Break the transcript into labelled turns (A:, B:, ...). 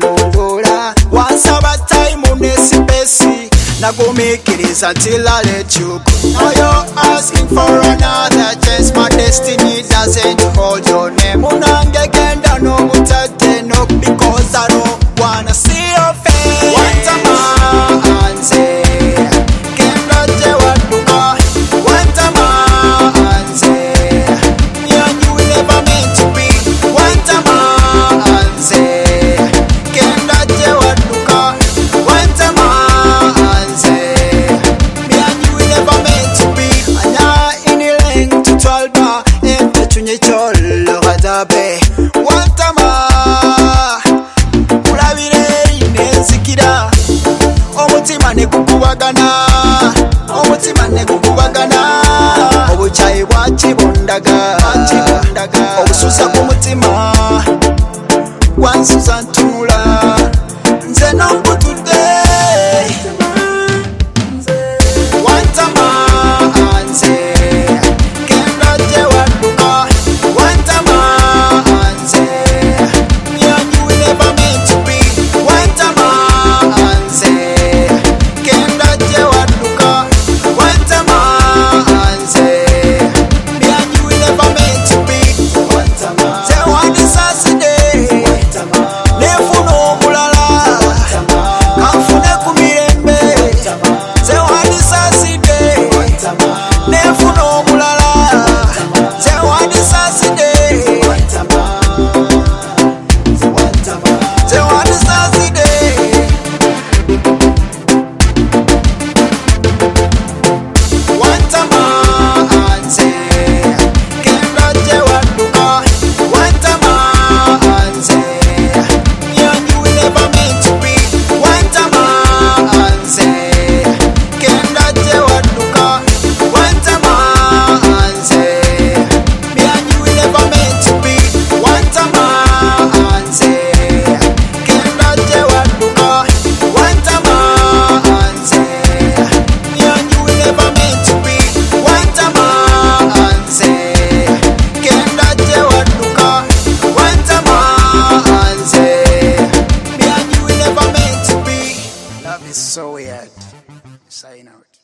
A: gondola. Once upon a time on this space, nagumikiriza till I let you go. Now you're asking for another chance. My destiny doesn't hold your name. Munange genda no mutate no, because I don't wanna see your face. One time anze kenda je waduka. One time anze me and you never meant to be. One time anze kenda je waduka. One time anze me and you never meant to be. Anya inileng tutwalba ente chunye cholo gadabe. One time omutima ne gukubagana obuchayi bwakibondaga obususa kumutima wansusa ntunula nze nongutudde wantama nze kenda gye wadduka wantama nze me and you never meant to be wantama nze kenda gye wadduka wantama nze me and you never meant to be nze wandisaside nefuna omulala kanfune ku mirembe nze wandisaside nefuna omulala nze wandisaside nze wandisaside wantama nze kenda gye wadduka wantama nze me and you never meant to be wantama nze kenda gye wadduka wantama nze me and you never meant to be wantama nze kenda gye wadduka wantama nze me and you never meant to be wantama nze kenda gye wadduka wantama nze me and you never meant to be. Love is so weird. Sign out.